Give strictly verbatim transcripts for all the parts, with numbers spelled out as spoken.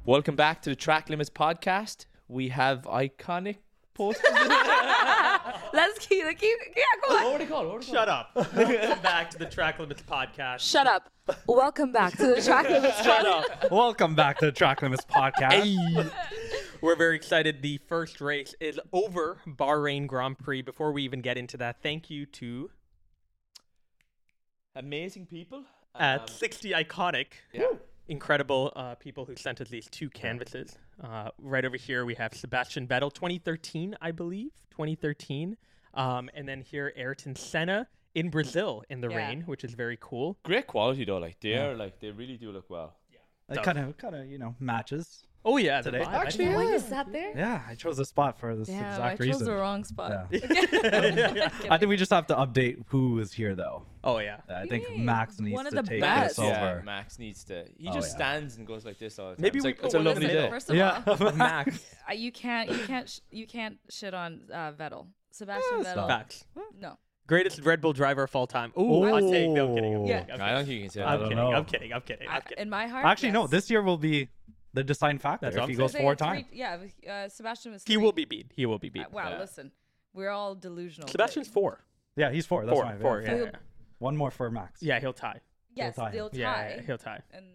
Welcome back to the Track Limits podcast. We have iconic posters. Let's keep, keep, yeah, go on. What are they called? What are they Shut up. Welcome back to the Track Limits podcast. Shut up. Welcome back to the Track Limits Shut podcast. up. Welcome back to the Track Limits podcast. We're very excited. The first race is over, Bahrain Grand Prix. Before we even get into that, thank you to Amazing people. at Um, sixty Iconic. yeah. Incredible uh, people who sent us these two canvases. Uh, right over here, we have Sebastian Vettel, twenty thirteen, I believe. twenty thirteen. Um, and then here, Ayrton Senna in Brazil in the Yeah. rain, which is very cool. Great quality though. Like they Yeah. are, like they really do look well. It kind of, kind of, you know, matches. Oh, yeah. the Today. vibe. I Actually, think- Oh, you sat there? Yeah, I chose a spot for this Damn, exact I chose reason. the wrong spot. Yeah. I think we just have to update who is here, though. Oh, yeah. I think Yeah, Max needs one of to the take best. this Yeah, over. Max needs to. He Oh, just yeah. stands and goes like this all the time. Maybe it's we like, put it's a one in the lovely middle. day. First of Yeah. all, Max. uh, you can't, you can't, sh- you can't shit on uh, Vettel. Sebastian it's Vettel. not. Facts. No. Greatest Red Bull driver of all time. Ooh, hot take. No, I'm kidding. I'm Yeah. kidding. I'm I don't think you can say that. I I'm don't kidding. know. I'm kidding. I'm kidding. I'm I, kidding. in my heart, Actually, no. yes. This year will be the deciding factor That's if what he I'm goes Say four three- times. Yeah, uh, Sebastian was. He three. will be beat. He will be beat. Uh, wow, Yeah. listen, we're all delusional. but- Sebastian's four. Yeah, he's four. That's Four. fine. Four. Yeah. Yeah. So yeah. One more for Max. Yeah, he'll tie. Yes, tie him. they'll tie. Yeah, yeah, he'll tie. And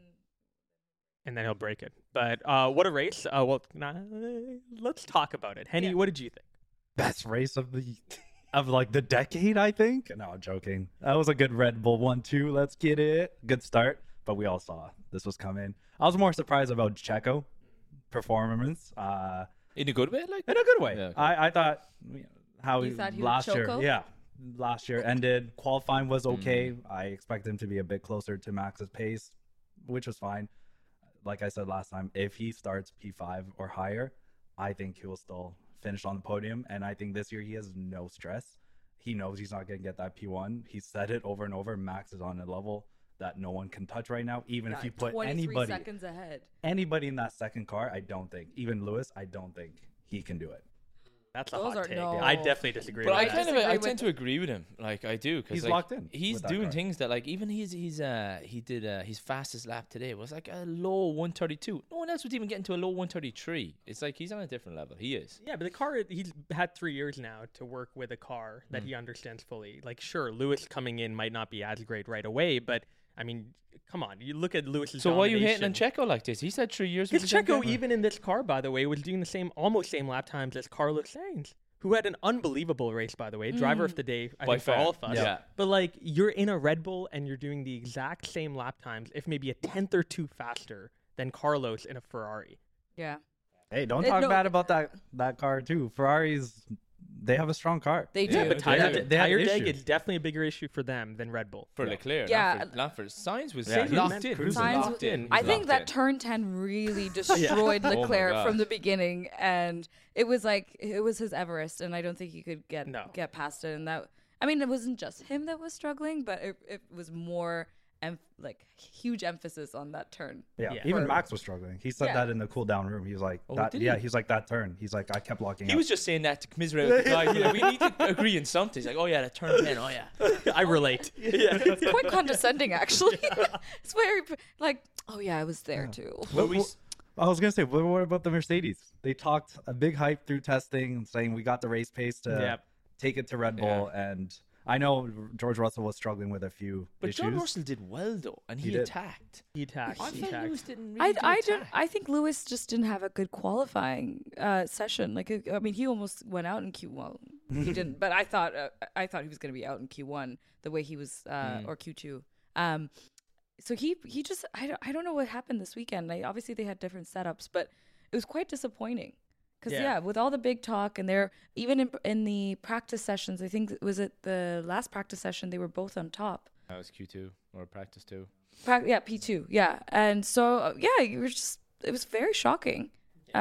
And then he'll break it. But uh, what a race. Uh, well, nah, let's talk about it. Henny, Yeah. what did you think? Best race of the of like the decade, I think. No, I'm joking. That was a good Red Bull one two. Let's get it. Good start, but we all saw this was coming. I was more surprised about Checo performance. Uh, In a good way, like. in a good way. Yeah, okay. I, I thought you know, how You he, thought he would last year, choco? yeah, last year ended. Qualifying was okay. Mm. I expect him to be a bit closer to Max's pace, which was fine. Like I said last time, if he starts P five or higher, I think he will still finish on the podium. And I think this year he has no stress. He knows he's not going to get that P one. He said it over and over. Max is on a level that no one can touch right now. Even if yeah, you put twenty-three anybody seconds ahead. anybody in that second car, I don't think, even Lewis, I don't think he can do it. That's a Those hot are- take. no. I definitely disagree But with I that. kind of, disagree I with tend to the- agree with him. Like I do, because He's like, locked in He's with that doing car. things that, like, even he's he's uh he did uh his fastest lap today was like a low one thirty-two. No one else was even getting to a low one thirty-three. It's like he's on a different level. He is. Yeah, but the car, he's had three years now to work with a car that Mm. he understands fully. Like, sure, Lewis coming in might not be as great right away, but, I mean, come on. You look at Lewis's So why are you hating on domination. Checo like this? He's had three years. His with the same Checo, car. even in this car, by the way, was doing the same, almost same lap times as Carlos Sainz, who had an unbelievable race, by the way. Driver of the day, I By think, for far. all of us. Yeah. But, like, you're in a Red Bull and you're doing the exact same lap times, if maybe a tenth or two faster than Carlos in a Ferrari. Yeah. Hey, don't Uh, talk no. bad about that that car too. Ferraris, they have a strong car. They do. Yeah, But they tire, had- they had tire deg issues. is definitely a bigger issue for them than Red Bull. for Yeah. Leclerc. Yeah. Not for, not for Sainz was Yeah, yeah, he locked meant in. He was cruising. Sainz locked in. He I was think locked that in. turn ten really destroyed Oh my Leclerc God. from the beginning, and it was like it was his Everest, and I don't think he could get No. get past it. And that, I mean, it wasn't just him that was struggling, but it, it was more em- like huge emphasis on that turn. Yeah, Yeah. even For- Max was struggling. He said Yeah. that in the cool down room. He was like, Oh, that, did yeah, he? he's like that turn. He's like, I kept locking He up. was just saying that to commiserate with the guy. Like, we need to agree on something. He's like, oh yeah, that turn ten. Oh yeah. I relate. It's quite condescending, actually. It's very like, oh yeah, I was there too. But we, s- I was gonna say, what, what about the Mercedes? They talked a big hype through testing and saying we got the race pace to Yep. take it to Red Bull. And I know George Russell was struggling with a few but issues. John Russell did well though, and he, He did. attacked. He taxed. I He felt Lewis taxed. didn't I really do I attack. did I think Lewis just didn't have a good qualifying uh, session. Like uh, I mean, he almost went out in Q one. Well, he didn't, but I thought uh, I thought he was going to be out in Q one the way he was uh, Mm. or Q two. Um, so he he just I don't, I don't know what happened this weekend. Like, obviously they had different setups, but it was quite disappointing. Because Yeah. yeah. with all the big talk and they're even in in the practice sessions, I think was it the last practice session they were both on top. That was Q two or practice two. Prac- yeah, P two. Yeah. And so, uh, yeah, you were just, it was very shocking.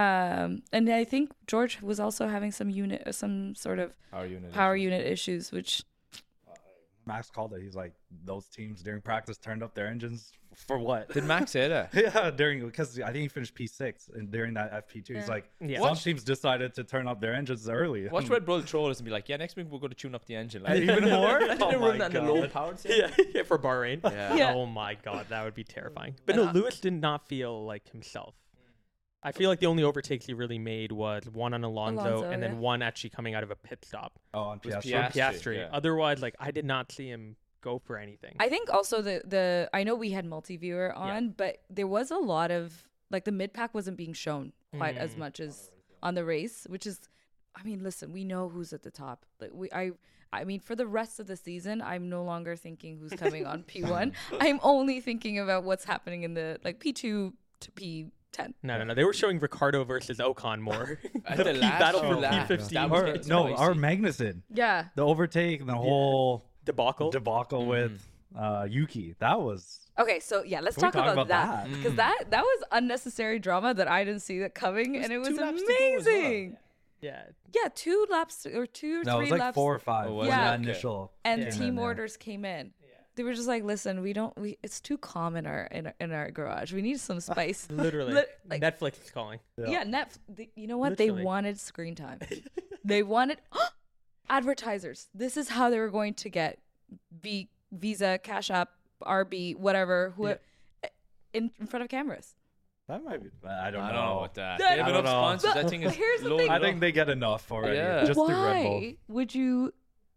Um, and I think George was also having some unit, some sort of Power unit. power issues. unit issues, which, Max called it. He's like, those teams during practice turned up their engines for what? Did Max say that? Yeah, during because I think he finished P six and during that F P two, he's Yeah. like, Yeah. some Watch- teams decided to turn up their engines early. Watch Red Bull troll us and be like, yeah, next week we're going to tune up the engine. Like, Even more? Imagine Oh they run my that in the low God. powered Yeah, yeah, for Bahrain. Yeah. Yeah. Oh my God, that would be terrifying. But And, no, uh, Lewis did not feel like himself. I feel like the only overtakes he really made was one on Alonso, Alonso, and then yeah. one actually coming out of a pit stop. Oh, on Was Piastri. Piastri. Piastri. Piastri. yeah. Otherwise, like I did not see him go for anything. I think also the the I know we had multi-viewer on, but there was a lot of like the mid pack wasn't being shown quite as Mm. much as on the race, which is, I mean, listen, we know who's at the top. Like we, I, I mean, for the rest of the season, I'm no longer thinking who's coming on P one. I'm only thinking about what's happening in the like P two to P ten. no, no, no. They were showing Ricardo versus Ocon more. At the the P last battle few for laps, P fifteen. that was Or, getting no, spicy. our Magnussen. Yeah, The overtake and the whole Debacle. debacle with uh, Yuki. That was. okay, so yeah, let's Can we talk, talk about, about that that? because Mm. that that was unnecessary drama that I didn't see that coming, It was and it was two laps to go as well. amazing. yeah. Yeah, two laps or two or No, it three was like laps. four or five. Oh, was was it? that Okay. initial. and Yeah. team And then, yeah. orders came in. They were just like, "Listen, we don't. We it's too calm in our in our, in our garage. We need some spice." Literally. Lit- like- Netflix is calling. yeah, Netflix. They, you know what? Literally. They wanted screen time. They wanted advertisers. This is how they were going to get v, Visa, Cash App, R B, whatever, who, Yeah. in, in front of cameras. That might be. I don't I know. don't know what that. That- They have I enough don't know. sponsors. But That thing is here's the loaded thing. I up. think they get enough already. Yeah. Just through Red Bull. Why would you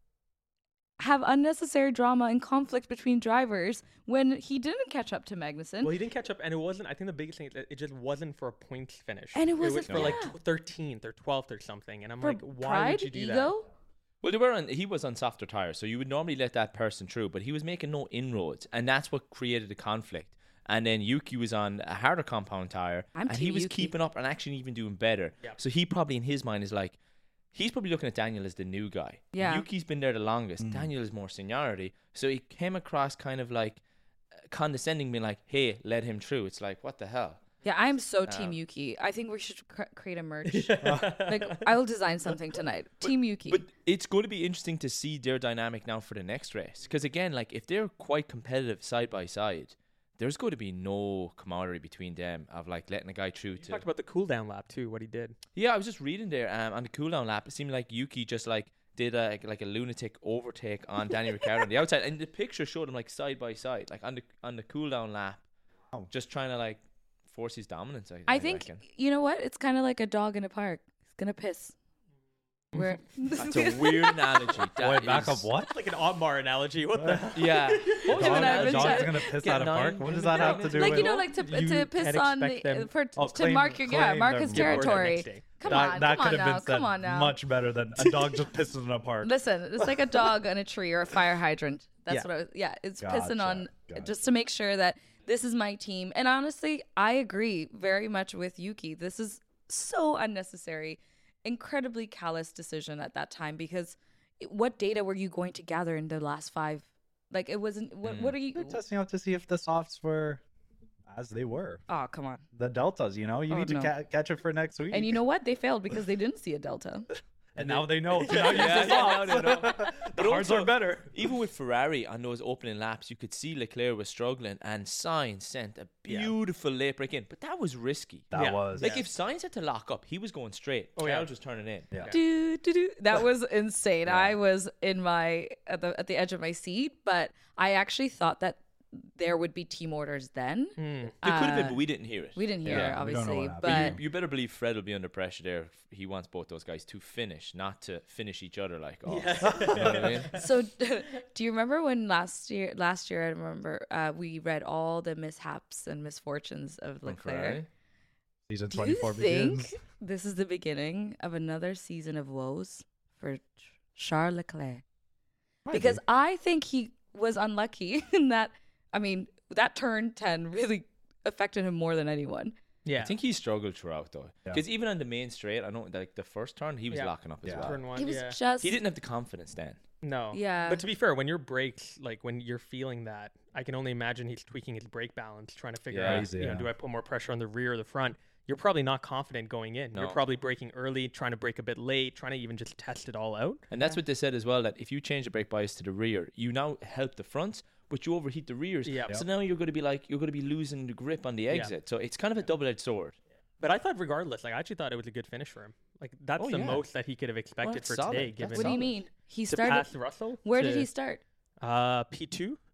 have unnecessary drama and conflict between drivers when he didn't catch up to Magnussen? Well, he didn't catch up, and it wasn't. I think the biggest thing is that it just wasn't for a points finish. And it It was wasn't- for like yeah. tw- thirteenth or twelfth or something. And I'm For like, why pride, would you do ego? that? Well, they were on. He was on softer tires, so you would normally let that person through, but he was making no inroads, and that's what created the conflict. And then Yuki was on a harder compound tire, I'm and he Team was Yuki. keeping up and actually even doing better. Yep. So he probably in his mind is like, he's probably looking at Daniel as the new guy. Yeah. Yuki's been there the longest. Daniel is more seniority, so he came across kind of like uh, condescending, being like, "Hey, let him through." It's like, what the hell? Yeah, I'm so Team Um, Yuki. I think we should cr- create a merch. Like, I will design something tonight. Team Yuki. But it's going to be interesting to see their dynamic now for the next race. Because again, like if they're quite competitive side by side, there's going to be no camaraderie between them of like letting a guy through You to. talked about the cool down lap too. What he did. Yeah, I was just reading there um, on the cooldown lap. It seemed like Yuki just like did a like a lunatic overtake on Danny Ricciardo on the outside, and the picture showed him like side by side, like on the on the cooldown lap, Oh. just trying to like force his dominance. I, I I think, reckon. you know what? It's kind of like a dog in a park. He's going to piss. Where That's a weird analogy. That Wait, back up is- what? Like an Otmar analogy. What the? Yeah. What was Him the and I have Dog, been dog's chatting. gonna piss Get at a park. nine What does in the that have to morning. do like, with? you know, like to, You to piss can't on expect the, them- for, Oh, to claim- mark your, yeah, claim mark their his Get bored the territory. next day. Come that on, that come could on have now, been said come on now. much better than a dog just pisses in a park. Listen, it's like a dog on a tree or a fire hydrant. That's Yeah. what I was. Yeah, it's pissing Gotcha, on gotcha. just to make sure that this is my team. And honestly, I agree very much with Yuki. This is so unnecessary, incredibly callous decision at that time because it- what data were you going to gather in the last five? Like it wasn't. What, what are you? They're testing out to see if the softs were as they were. Oh, come on. The deltas, you know, you Oh, need to no. ca- catch it for next week. And you know what? They failed because they didn't see a delta. and now they know. to not use Yeah, the yeah, softs. now they know. the But hards also- are better. Even with Ferrari on those opening laps, you could see Leclerc was struggling, and Sainz sent a Yeah. beautiful late break in. But that was risky. That Yeah. was Like Yeah. if Sainz had to lock up, he was going straight. Oh, yeah. Charles was turning in. yeah. do, do, do. That was insane. Yeah. I was in my at the at the edge of my seat, but I actually thought that there would be team orders then. Mm. There could have been, Uh, but we didn't hear it. We didn't hear Yeah, it, we don't know obviously, what happened. but But you, you better believe Fred will be under pressure there. He wants both those guys to finish, not to finish each other like, oh, you know what I mean? so do you remember when last year last year I remember uh, we read all the mishaps and misfortunes of From Leclerc. Ferrari. Season Do you twenty-four think begins. this is the beginning of another season of woes for Charles Leclerc? Might Because be. I think he was unlucky in that. I mean, that turn ten really affected him more than anyone. Yeah. I think he struggled throughout though, Yeah. because even on the main straight, I know like the first turn he was Yeah. locking up as Yeah. well. Turn one. He was yeah. just. He didn't have the confidence then. No. Yeah. But to be fair, when your brakes, like when you're feeling that, I can only imagine he's tweaking his brake balance, trying to figure Yeah. out, Crazy, you know, yeah. do I put more pressure on the rear or the front? You're probably not confident going in. You're No. probably braking early, trying to brake a bit late, trying to even just test it all out. And that's what they said as well, that if you change the brake bias to the rear, you now help the fronts, but you overheat the rears. Yeah. So now you're going to be like, you're going to be losing the grip on the exit. So it's kind of a double-edged sword. But I thought, regardless, like I actually thought it was a good finish for him. Like that's Oh, the yeah. most that he could have expected that's for solid. today. That's Given What do you solid. mean? He to started. pass Russell. Where to, did he start? Uh, P two.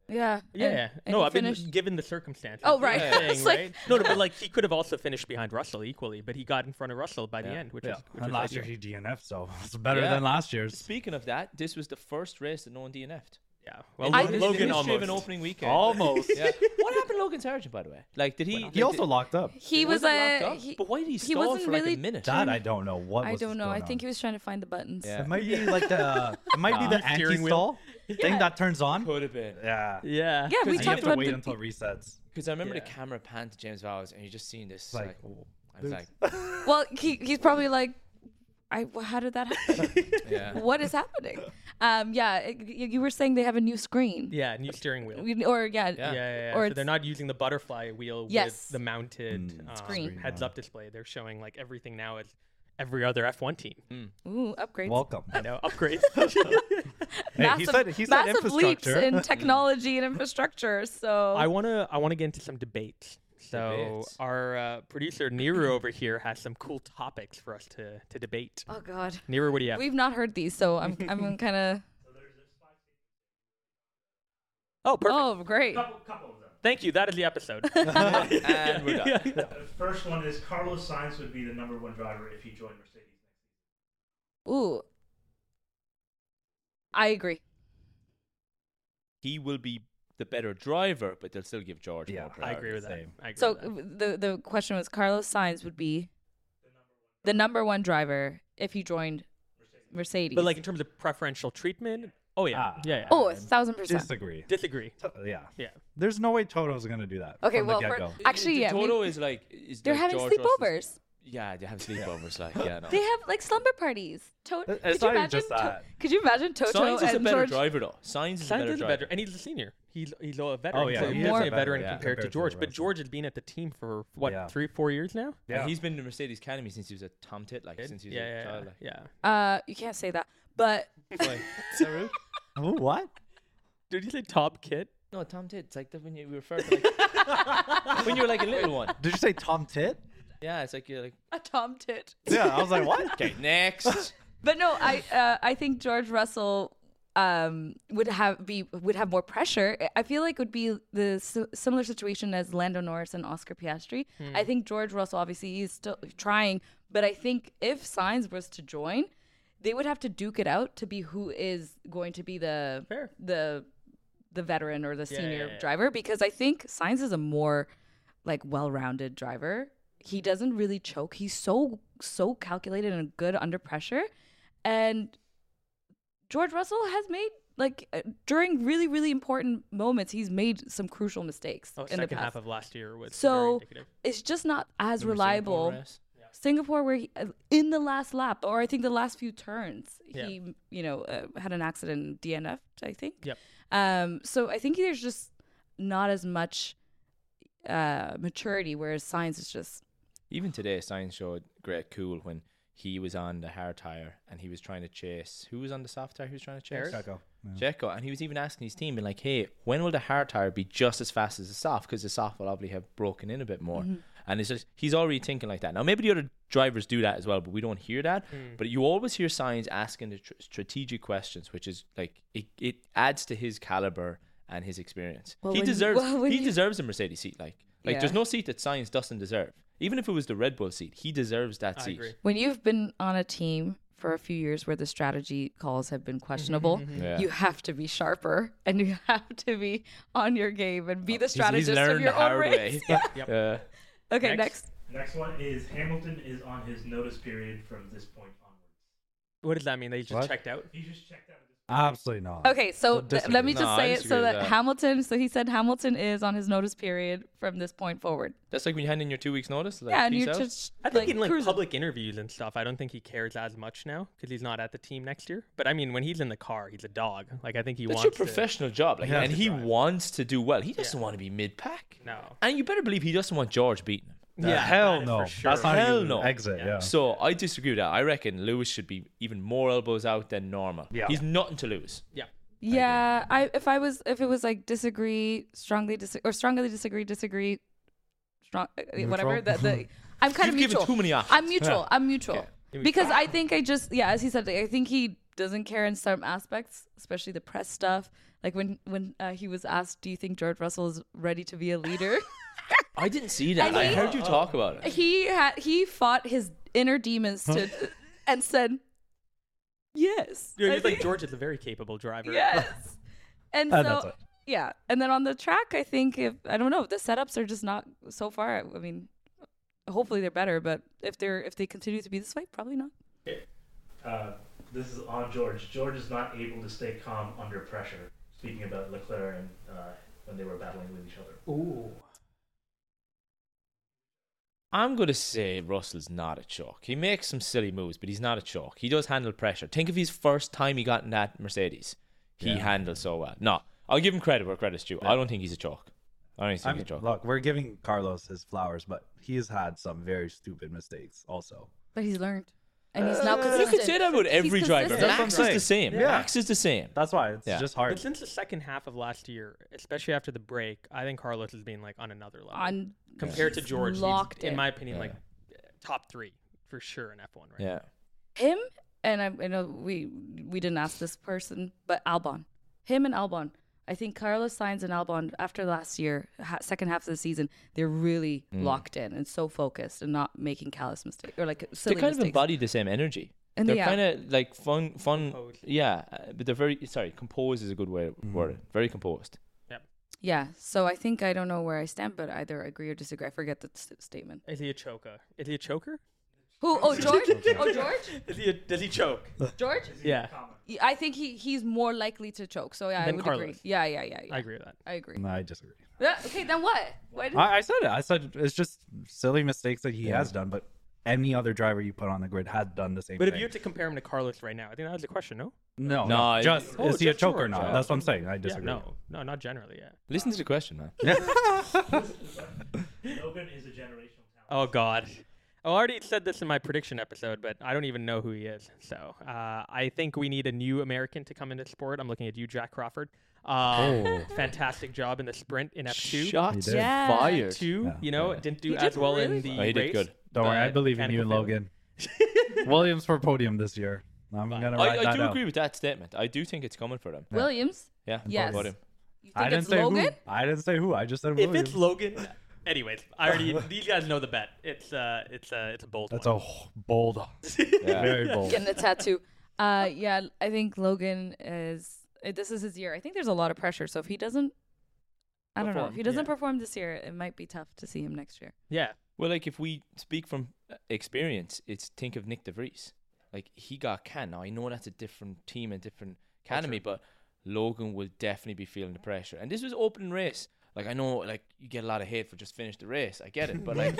Yeah. Yeah, and- yeah. and no, he I mean, finished- given the circumstances. Oh, you right. were Yeah. saying, It's like- right? No, no, but like he could have also finished behind Russell equally, but he got in front of Russell by the Yeah. end, which Yeah. is which And is last year ideal. he D N F, so it's better Yeah. than last year's. Speaking of that, this was the first race that no one D N F'd. Yeah. Well, Well, I- Lo- in the Logan history of an almost. opening weekend. Almost. Yeah. What happened to Logan Sargent, by the way? Like, did he? like, He also did- locked up. He was wasn't a. locked up? He, But why did he he stall wasn't for like really a minute? That I don't know. What I was don't know. going I think on. he was trying to find the buttons. Yeah. It might be like the. It might be the Uh, steering wheel. anti-stall thing that turns on. Could have been. Yeah. Yeah. Yeah, we And And you talked have to about wait the, until it resets. Because I remember Yeah. the camera panned to James Vowles, and you just seen this. Like, Like, oh, I was like, Well, he he's probably like, I. wh- How did that happen? yeah. What is happening? Um. Yeah. it- you, you were saying they have a new screen. Yeah, new steering wheel. We- Or yeah. Yeah. Yeah, yeah, yeah. Or so it's- they're not using the butterfly wheel Yes. with the mounted Mm, um, Screen. heads-up display. They're showing like everything now as every other F one team. Ooh, upgrades. Welcome. I know, upgrade. Hey, he massive said he said massive leaps infrastructure. in technology and infrastructure. So I wanna, I wanna get into some debates. So Debates. our uh, producer Niru over here has some cool topics for us to to debate. oh god, Niru, what do you have? we've not heard these, so I'm I'm kind of. Oh, perfect. Oh, great. Couple, couple of them. Thank you. That is the episode. And we're done. The first one is Carlos Sainz would be the number one driver if he joined Mercedes. Ooh, I agree. He will be the better driver, but they'll still give George Yeah, more I priority. agree with that. Same. I agree So with that. the the question was Carlos Sainz would be the number one driver if he joined Mercedes. But like in terms of preferential treatment, oh yeah, Ah. yeah, yeah. oh, a thousand percent. Disagree. Disagree. To- Yeah. Yeah. There's no way Toto's gonna do that. Okay, from well, the for- get-go. Actually, yeah, I mean, Toto is like is They're like having George Russell's- sleepovers. Yeah, they have sleepovers. Like, yeah, no. They have like slumber parties. To- It's could not you even imagine? just that. could you imagine Toto Sainz is a and better George? driver, though. Sainz is a Sainz better is a driver. better, and he's a senior. He's he's a veteran. Oh, yeah, so he he's is more a a veteran, veteran yeah, compared, to compared to George. the But rest. George has been at the team for what Yeah. three, four years now. Yeah. Yeah. He's been in the Mercedes Academy since he was a Tom Tit, like since he was yeah, a yeah, child. Like. yeah, yeah. Uh, you can't say that. But Like, is that rude? Oh, what? Did you say top kid? No, Tom Tit. It's like the, when you refer to like when you're like a little one. Did you say Tom Tit? Yeah, it's like you're like a Tom Tit. Yeah, I was like, what? okay, next. But no, I uh, I think George Russell um would have be would have more pressure. I feel like it would be the s- similar situation as Lando Norris and Oscar Piastri. I think George Russell obviously he's still trying, but I think if Sainz was to join, they would have to duke it out to be who is going to be the Fair. the the veteran or the Yeah, senior yeah, yeah. driver, because I think Sainz is a more like well-rounded driver. He doesn't really choke. He's so so calculated and good under pressure. And George Russell has made like uh, during really really important moments he's made some crucial mistakes Oh, in the second past. half of last year was So, very indicative. It's just not as Remember reliable. Singapore race? Singapore, where he, uh, in the last lap, or I think the last few turns, Yeah. he you know uh, had an accident, and D N F'd, I think. Yep. Um. So I think there's just not as much uh maturity, whereas Sainz is just Even today, Sainz showed great cool when he was on the hard tire and he was trying to chase. Who was on the soft tire? He was trying to chase Checo. Yeah. Checo, and he was even asking his team, being like, "Hey, when will the hard tire be just as fast as the soft? Because the soft will obviously have broken in a bit more." And it's just he's already thinking like that. Now, maybe the other drivers do that as well, but we don't hear that. But you always hear Sainz asking the tr- strategic questions, which is like it, it adds to his caliber and his experience. Well, he when you- deserves well, when he you- deserves a Mercedes seat. Like like Yeah. there's no seat that Sainz doesn't deserve. Even if it was the Red Bull seat, he deserves that I seat. agree. when you've been on a team for a few years where the strategy calls have been questionable, Yeah. you have to be sharper and you have to be on your game and be the He's- strategist he's of learned your the own hard race. way. Yep. Yeah. Okay, Next. next. Next one is Hamilton is on his notice period from this point onwards. What does that mean? They just What? checked out? He just checked out. At this Absolutely not. Okay, so So th- let me disagree. just No, I say it disagree so with that, that. Hamilton, so he said Hamilton is on his notice period from this point forward. That's like when you hand in your two weeks notice. Like, yeah, and peace you're out. just I think like, in like cruising. public interviews and stuff, I don't think he cares as much now because he's not at the team next year. But I mean, when he's in the car, he's a dog. Like I think he That's wants your to- professional job, like, Yeah. and he Drive. wants to do well. He doesn't Yeah. want to be mid-pack, No. and you better believe he doesn't want George beating him. Uh, Yeah, hell that no. for sure. That's not Hell even no. exit. Yeah. Yeah. So I disagree with that. I reckon Lewis should be even more elbows out than normal. Yeah. He's nothing to lose. Yeah. Yeah, I if I was if it was like disagree, strongly disagree, or strongly disagree, disagree, strong, uh, whatever. The, Neutral? the I'm kind You've of given mutual. too many options. I'm mutual. I'm mutual Okay. because I think I just yeah, as he said, I think he doesn't care in some aspects, especially the press stuff. Like when when uh, he was asked, "Do you think George Russell is ready to be a leader?" I didn't see that. And I he- heard you talk about it. he had he fought his inner demons to and said, "Yes." Dude, I he's like think- George is a very capable driver. Yes. And Uh, so that's it. yeah, and then on the track, I think if I don't know, the setups are just not so far. I mean, hopefully they're better, but if they're if they continue to be this way, probably not. Uh, this is on George. George is not able to stay calm under pressure. Speaking about Leclerc and uh, when they were battling with each other. Ooh. I'm going to say Russell's not a chalk. He makes some silly moves, but he's not a chalk. He does handle pressure. Think of his first time he got in that Mercedes. He Yeah. handled so well. No, I'll give him credit where credit's due. I don't think he's a chalk. I don't think I he's mean, a chalk. look, we're giving Carlos his flowers, but he's had some very stupid mistakes also. But he's learned, and he's now Uh, consistent. you could say that about He's every driver. consistent. That's what I'm Max is the saying. same. Yeah. Max is the same. That's why it's Yeah. just But hard. since the second half of last year, especially after the break, I think Carlos has been like on another level On compared to he's George. he's, locked in in. my opinion, Yeah. like top three for sure in F one right Yeah. him and I, I know we we didn't ask this person, but Albon, him and Albon. I think Carlos Sainz and Albon after last year, ha- second half of the season, they're really Mm. locked in and so focused and not making callous mistakes or like silly They kind of mistakes. embody the same energy. And They're they- yeah. kind of like fun, fun. Composed. Yeah, uh, but they're very sorry. Composed is a good way to Mhm. word it. Very composed. Yeah, so I think I don't know where I stand, but either agree or disagree. I forget the s- statement. now. Is he a choker? Is he a choker? Who? Oh, George. Oh, George. Is he a, does he choke? George. Yeah, Yeah, I think he he's more likely to choke. So yeah, I Than would Carlos. agree. Yeah, yeah, yeah, yeah. I agree with that. I agree. No, I disagree. Yeah, okay, then what? Why did I, I said it. I said it's just silly mistakes that he has done, but any other driver you put on the grid has done the same But thing. if you had to compare him to Carlos right now, I think that was the question, no? no, No, no, it- just Oh, is he a just choker or George, not? yeah. That's what I'm saying. I Yeah, disagree. no, no, not generally. Yeah. Listen to the question, man. Logan is a generational talent. Oh God. I already said this in my prediction episode, but I don't even know who he is. So uh, I think we need a new American to come into sport. I'm looking at you, Jack Crawford. Um, Oh. Fantastic job in the sprint in F two. Shots He did. Yeah. fired. Two, Yeah. you know, Yeah. didn't do He as did well really in the Oh, he did race. good. Don't worry, I but believe in you, mechanical Logan. Williams for podium this year. I'm Fine. gonna write I, I that do out. agree with that statement. I do think it's coming for them. Williams? Yeah. Yes. About him. You think I didn't it's say Logan? who. I didn't say who. I just said If Williams. it's Logan, anyways, I already these guys know the bet. It's uh, it's uh, it's a bold That's one. a h- bold, Yeah. very bold. Getting the tattoo. Uh, yeah, I think Logan is. uh, This is his year. I think there's a lot of pressure. So if he doesn't, I don't know. If Perform, he doesn't yeah. perform this year, it might be tough to see him next year. Yeah, Well, like if we speak from uh, experience, it's think of Nick DeVries. Like he got Can. Now I know that's a different team and different academy, but Logan will definitely be feeling the pressure. And this was opening race. Like I know, like you get a lot of hate for just finish the race. I get it, but like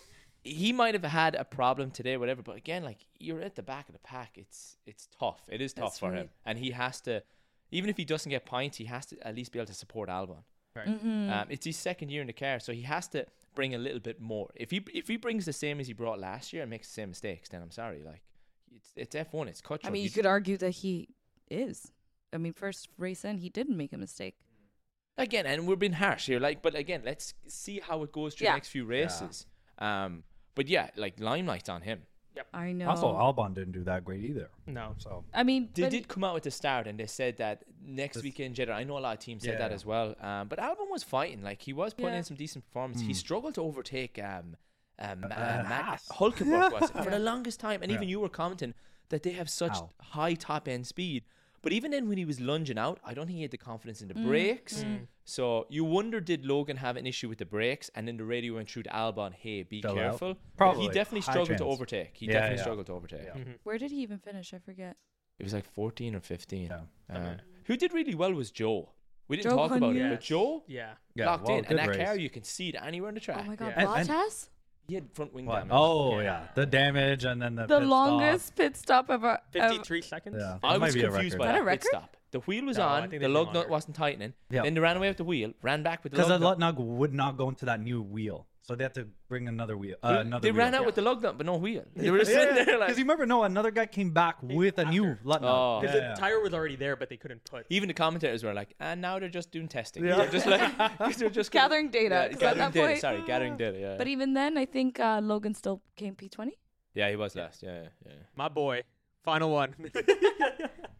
he might have had a problem today, whatever. But again, like you're at the back of the pack. It's it's tough. It is tough That's for right. him, and he has to. Even if he doesn't get points, he has to at least be able to support Albon. right. Mm-hmm. Um, it's his second year in the car, so he has to bring a little bit more. If he if he brings the same as he brought last year and makes the same mistakes, then I'm sorry. Like it's it's F one, it's cutthroat. I mean, you You- could argue that he is. I mean, first race in, he didn't make a mistake. again, and we're being harsh here. Like, but again, let's see how it goes through Yeah. the next few races. Um, but yeah, like limelight's on him. I know. Also, Albon didn't do that great either. No. So I mean, They but did come out at the start and they said that next This- weekend, Jeddah. I know a lot of teams said Yeah. that as well. Um, but Albon was fighting. Like he was putting Yeah. in some decent performance. He Mm. struggled to overtake um, um, uh, Uh, Mac- Haas. Hulkenberg was it, for Yeah. the longest time. And Yeah. even you were commenting that they have such Ow. high top end speed. But even then, when he was lunging out, I don't think he had the confidence in the Mm, brakes. Mm. So you wonder, did Logan have an issue with the brakes? And then the radio went through to Albon, hey, be Chill out. careful. But Probably. he definitely High struggled to chance. overtake. He Yeah, definitely yeah. struggled to overtake. Yeah. Mhm. where did he even finish? I forget. It was like fourteen or fifteen. Yeah. Um, Okay. Who did really well was Joe. We didn't Joe talk about it, Hunter. but Joe Yeah. yeah, locked well, in. good And that race. car, you can see it anywhere in the track. Oh my God, Yeah. And- and- Bottas? He had front wing What? damage. Oh Yeah. yeah. the damage and then the, The pit longest pit stop ever. ever. Fifty-three seconds. Stop. I Yeah, that might was be a confused record. by Is that that a pit record? stop. The wheel was No, I on, think the they did lug nut longer. wasn't tightening. Yeah. Then they ran away with the wheel, ran back with the Because lug the nut. lug nut would not go into that new wheel, so they had to bring another wheel. Uh, They- another they ran wheel. out with the lug nut, but no wheel. They were just sitting there like. Because you remember, no, another guy came back with a new lug nut. Oh. Because Yeah, the tire was already there, but they couldn't put. Even the commentators were like, and now they're just doing testing. Yeah. They're just like, 'cause they're just gonna- Gathering data. Yeah, 'cause at gathering that data. point- Sorry, gathering data. Yeah. But even then, I think uh, Logan still came P twenty. yeah, he was last. Yeah, yeah. yeah. My boy. Final one.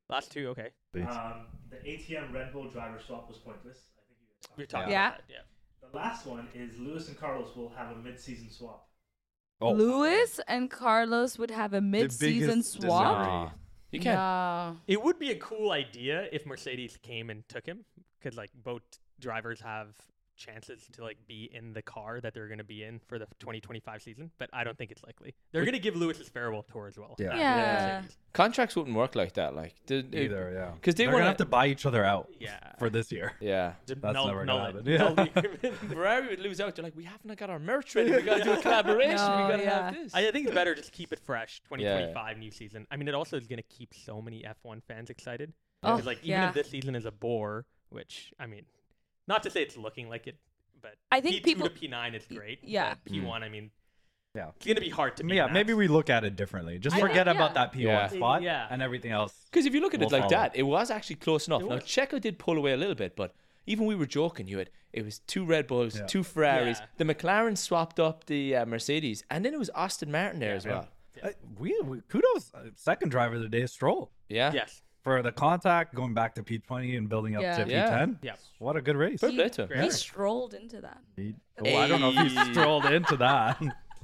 Last two, okay. Um, the A T M Red Bull driver swap was pointless. I think you guys talked We're about talking Yeah. about that. Yeah. The last one is Lewis and Carlos will have a mid-season swap. Oh, Lewis and Carlos would have a mid-season biggest swap. delivery. Nah. You can't. No. It would be a cool idea if Mercedes came and took him, because like both drivers have chances to like be in the car that they're going to be in for the twenty twenty-five season, but I don't think it's likely. They're going to give Lewis his farewell tour as well. Yeah. Yeah. Contracts wouldn't work like that. Like, the, it- Either, yeah. 'Cause they They're wanna- gonna have to buy each other out Yeah. for this year. yeah. Just That's null- never null gonna it. happen. Yeah. Null the agreement. Ferrari would lose out. They're like, we haven't got our merch ready. We got to do a collaboration. No, we got to yeah. have this. I think it's better just keep it fresh. twenty Yeah. twenty-five new season. I mean, it also is going to keep so many F one fans excited. Oh, Because like even yeah. if this season is a bore, which I mean, not to say it's looking like it, but I think P two people- to P nine is great. yeah. but P one, I mean, Yeah. it's going to be hard to beat. Yeah, Max. maybe we look at it differently. Just I forget think, about yeah. that P one Yeah. spot Yeah. and everything else. Because if you look at We'll it like follow. that, it was actually close enough. It Now, was. Checo did pull away a little bit, but even we were joking. You had it was two Red Bulls, Yeah. two Ferraris. Yeah. The McLaren swapped up the uh, Mercedes, and then it was Aston Martin there Yeah. as well. Uh, we, we kudos uh, second driver of the day, Stroll, Yeah. Yes. for the contact going back to P twenty and building up Yeah. to P ten. Yeah. Yeah. What a good race. Fair play to him. Great. He strolled into that. He- oh, I don't know if he Hey. strolled into that.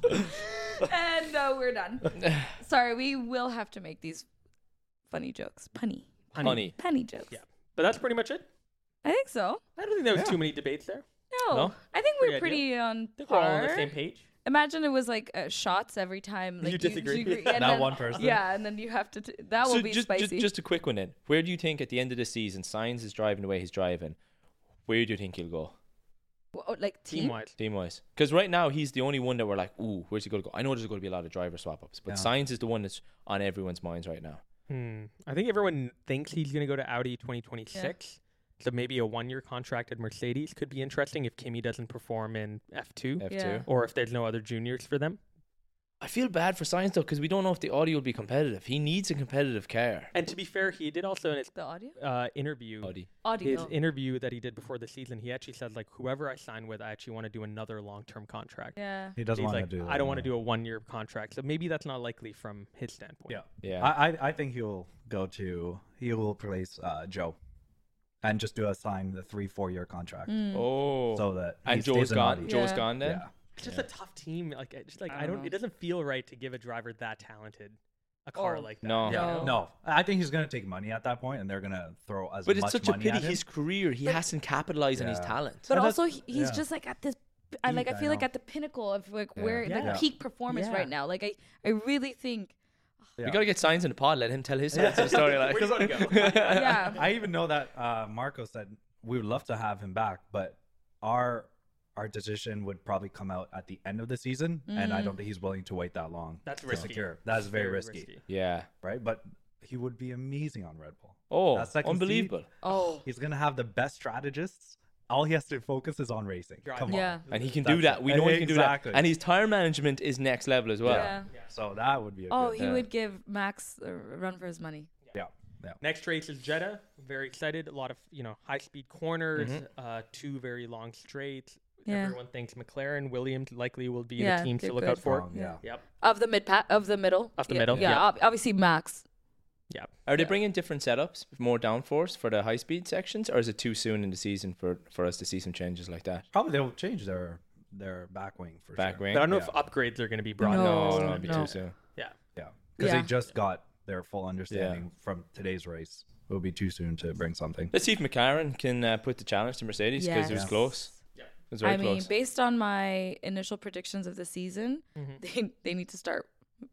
And uh, we're done. Sorry, we will have to make these funny jokes. Punny. Honey. Punny jokes. Yeah. But that's pretty much it. I think so. I don't think there was Yeah. too many debates there. No. No? I think Pretty we're ideal. pretty on I think we're all par. on the same page. Imagine it was like uh, shots every time. Like You disagree. and That then- one person. Yeah, and then you have to. T- that will So be just, spicy. just just a quick one then. Where do you think at the end of the season, Sainz is driving the way he's driving? Where do you think he'll go, Oh, like Team team. wise. team wise? Because right now he's the only one that we're like, ooh, where's he going to go? I know there's going to be a lot of driver swap ups, but Yeah. Sainz is the one that's on everyone's minds right now. Hmm. I think everyone thinks he's going to go to Audi twenty twenty-six. So maybe a one-year contract at Mercedes could be interesting if Kimi doesn't perform in F two, F two. Yeah. or if there's no other juniors for them. I feel bad for Sainz though because we don't know if the Audi will be competitive. He needs a competitive car. And to be fair, he did also in his The audio. uh, interview, Audi. Audio. his interview that he did before the season, he actually said like, whoever I sign with, I actually want to do another long-term contract. yeah. He doesn't He's want like, to do I don't want to that. do a one-year contract, so maybe that's not likely from his standpoint. Yeah. Yeah. I, I I think he'll go to he will replace uh, Joe, and just do a sign the three four year contract Mm. oh. so that he and stays Joe's in gone. Audi. Joe's Yeah. gone then. Yeah. It's just Yeah. a tough team. Like, I just like I I don't don't. know. It doesn't feel right to give a driver that talented a car Oh. like that. No. you No. know? No, I think he's gonna take money at that point, and they're gonna throw as But much it's such a money pity. at him. His career, he hasn't capitalized on his Yeah. talent. But And that's- also, he, he's yeah. just like at this. I like. I Peak, I feel like know. at the pinnacle of like Yeah. where Yeah. the peak performance Yeah. right now. Like I, I really think. We Yeah. gotta get Sainz in the pod. Let him tell his side of the story. Like, Where do you wanna go? Yeah. I even know that uh, Marco said we would love to have him back, but our our decision would probably come out at the end of the season, and I Mm. don't think he's willing to wait that long. That's to risky. secure. That's very, risky, yeah. right? But he would be amazing on Red Bull. Oh, That second seat- unbelievable. Oh. He's gonna have the best strategists. All he has to focus is on racing. Driving. Come on. Yeah. And he can That's do that. it. We know he can do that. Exactly. And his tire management is next level as well. Yeah. So that would be a Oh, good. he Yeah. would give Max a run for his money. Yeah. Yeah. Next race is Jeddah. Very excited. A lot of you know high speed corners. Mhm. Uh, two very long straights. Yeah. Everyone thinks McLaren, Williams likely will be Yeah, the teams they're to look good. out for. Strong, yeah. Yep. Of the mid pa- of the middle. Of the yeah, middle, Yeah. yeah. ob- obviously Max. Yep. Are they Yeah. bringing different setups, more downforce for the high speed sections, or is it too soon in the season for, for us to see some changes like that? Probably they'll change their their back wing for Back sure. wing? But I don't know Yeah. if upgrades are going to be brought. No. No, in. no, it'd be no. too soon. Yeah. Yeah, because Yeah. they just got their full understanding from today's race. It would be too soon to bring something. Let's see if McLaren can uh, put the challenge to Mercedes because it was Yes. close. Yeah. It was very I mean, close. based on my initial predictions of the season, Mhm. they they need to start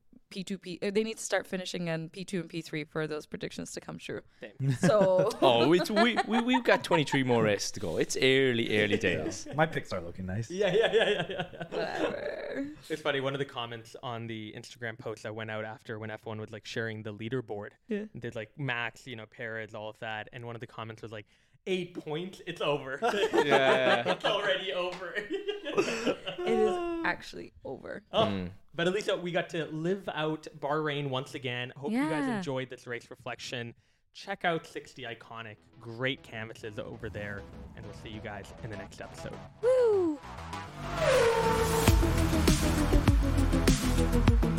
P two P. uh, They need to start finishing in P two and P three for those predictions to come true. Same. So Oh, it's we we we've got twenty-three more races to go. It's early, early days. My picks are looking nice. Yeah, yeah, yeah, yeah, yeah, yeah. whatever. It's funny. One of the comments on the Instagram post that went out after when F one was like sharing the leaderboard, Yeah. did like Max, you know, Perez, all of that, and one of the comments was like, eight points, it's over. Yeah. It's already over. It is actually over. Oh, Mm. But at least uh, we got to live out Bahrain once again. Hope you guys Yeah. enjoyed this race reflection. Check out sixty Iconic. Great canvases over there. And we'll see you guys in the next episode. Woo!